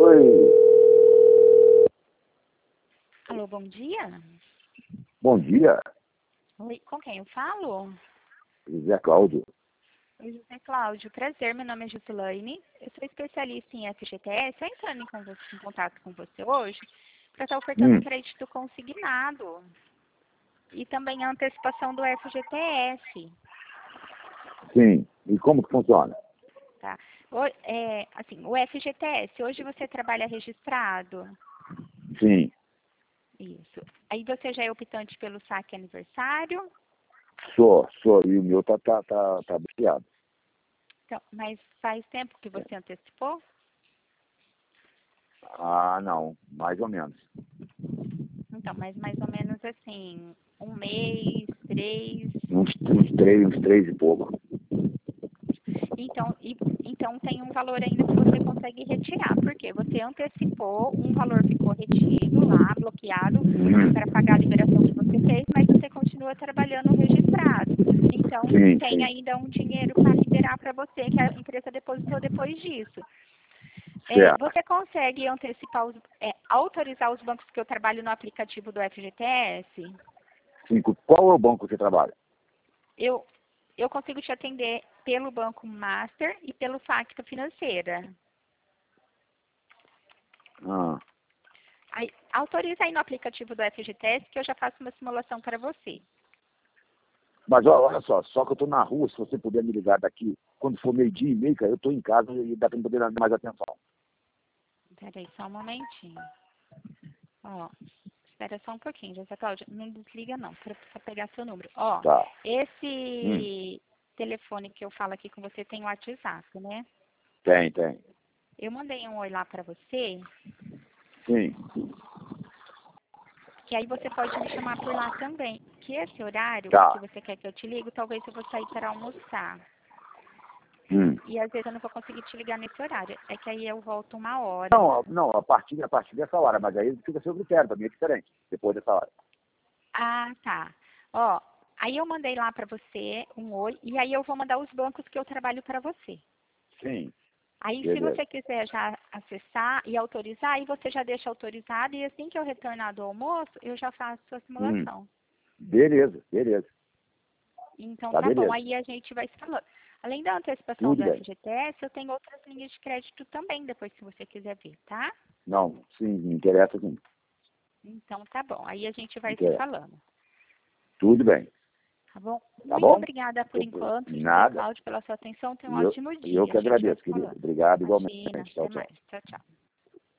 Oi, Alô, bom dia. bom dia, Oi, com quem eu falo? José Cláudio. Oi, José Cláudio. Prazer, meu nome é Gislaine. Eu sou especialista em FGTS. Estou entrando em contato com você hoje para estar ofertando um crédito consignado e também a antecipação do FGTS. Sim, e como que funciona? Tá? Assim, o FGTS, hoje você trabalha registrado? Sim, Isso. Aí você já é optante pelo saque aniversário? sou, e o meu tá bloqueado. Então, mas faz tempo que você antecipou? Ah, não, mais ou menos. Então, mas mais ou menos assim, um mês, 3. Uns três e pouco. Então tem um valor ainda que você consegue retirar, porque você antecipou, um valor ficou retido lá, bloqueado, para pagar a liberação que você fez, mas você continua trabalhando registrado. Então tem Sim, ainda um dinheiro para liberar para você, que a empresa depositou depois disso. certo. Você consegue antecipar, autorizar os bancos que eu trabalho no aplicativo do FGTS? Sim, qual é o banco que você trabalha? Eu consigo te atender pelo Banco Master e pelo Facta Financeira. Ah, Autoriza aí no aplicativo do FGTS que eu já faço uma simulação para você. mas olha só que eu tô na rua, se você puder me ligar daqui, quando for meio-dia e meio, cara, eu tô em casa e dá pra me poder dar mais atenção. Espera aí só um momentinho. Ó, espera só um pouquinho, José Cláudia. Não desliga não, para pegar seu número. Ó, Tá. esse telefone que eu falo aqui com você tem o WhatsApp, né? Tem. Eu mandei um oi lá para você, Sim. que aí você pode me chamar por lá também. Que esse horário que Tá. você quer que eu te ligue, talvez eu vou sair para almoçar. Hum. E às vezes eu não vou conseguir te ligar nesse horário. É que aí eu volto 1 hora. Não, a partir dessa hora, mas aí fica a seu critério, pra mim é diferente, depois dessa hora. Ah, tá. Ó, aí eu mandei lá para você um oi, e aí eu vou mandar os bancos que eu trabalho para você. Sim, Aí, se beleza. você quiser já acessar e autorizar, aí você já deixa autorizado, e assim que eu retornar do almoço, eu já faço a Hum. simulação. Beleza. Então, Tá tá bom. beleza. Aí a gente vai se falando. Além da antecipação Tudo do bem. FGTS, eu tenho outras linhas de crédito também, depois se você quiser ver, tá? Não, sim, me interessa sim. Então, tá bom. Aí a gente Me vai se interessa. falando. Tudo bem. Tá bom? Tá Muito bom? obrigada por enquanto, José Nada. Cláudio, pela sua atenção. Tenha um E eu, ótimo e eu dia. que A gente vai agradeço, se querido. falando. Obrigado igualmente. Imagina. Tchau, Até tchau. mais. Tchau, tchau.